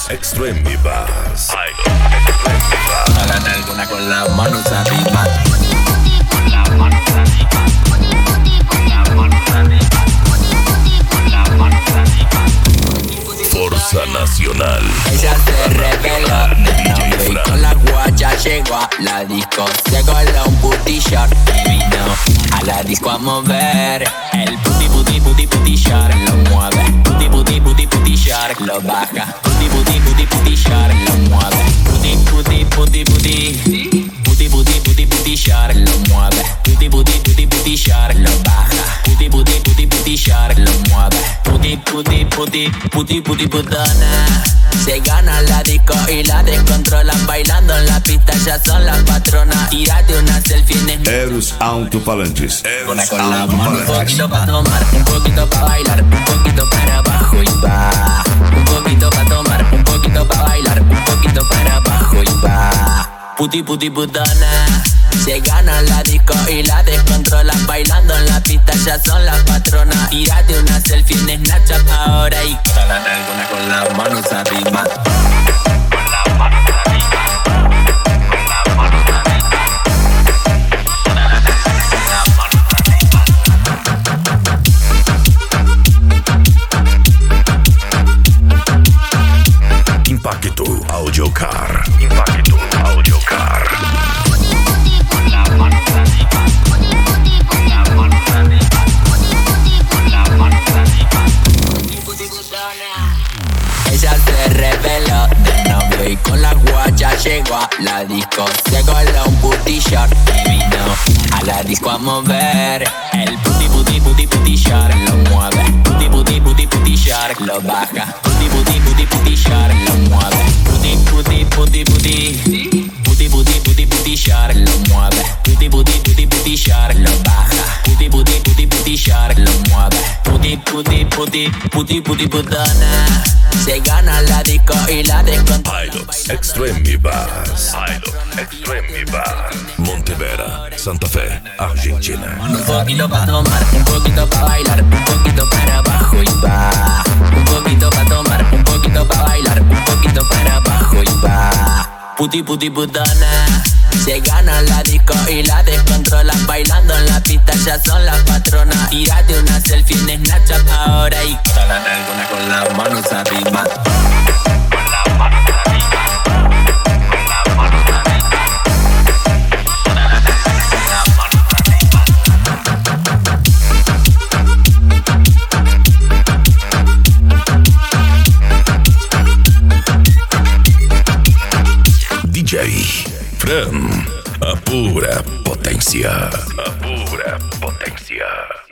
Extreme Bass. Jalan alguna con las manos arriba. Forza Nacional. Ella se reveló de nombre y con la guaya llegó a la disco. Se coló un booty short y vino a la disco a mover. El booty short lo mueve. Booty short lo baja. Booty short lo mueve. Booty short lo mueve. Booty short lo baja. Booty short lo mueve. Putona. Se gana la disco y la descontrolan. Bailando en la pista, ya son las patronas. Tírate una selfie en Eros Autopalantes. una con la mano. Un poquito pa' tomar, un poquito pa' bailar, un poquito para abajo y va. Un poquito pa' tomar, un poquito pa' bailar, un poquito para abajo y va. Putona. Se gana la disco y la descontrolan. Bailando en la pista, ya son las patronas. Tírate una selfie en Snapchat ahora y jalan alguna con las manos arriba. Con las manos arriba. Con las manos arriba. Con las manos arriba. Impacto Audiocar. Ella se reveló de novio y con la guaya llegó a la disco. Se coló un booty short y vino a la disco a mover. El booty short lo mueve. Booty short lo baja. Booty short lo mueve. Booty short lo mueve. Booty short lo baja. Booty short lo mueve. Putona. Se gana la disco y la descontrola. Pilots Extreme Bass. Montevera, Santa Fe, Argentina. Un poquito pa' tomar, un poquito pa' bailar, un poquito para abajo y va. Un poquito pa' tomar, un poquito pa' bailar, un poquito para abajo y va. Putona. Se gana la disco y la descontrolan. Bailando en la pista, ya son las patronas. Tírate una selfie en Snapchat ahora y jalan alguna con las manos arriba. Con las manos arriba. Con las manos arriba. Con las manos arriba. DJ Fran, a pura potencia.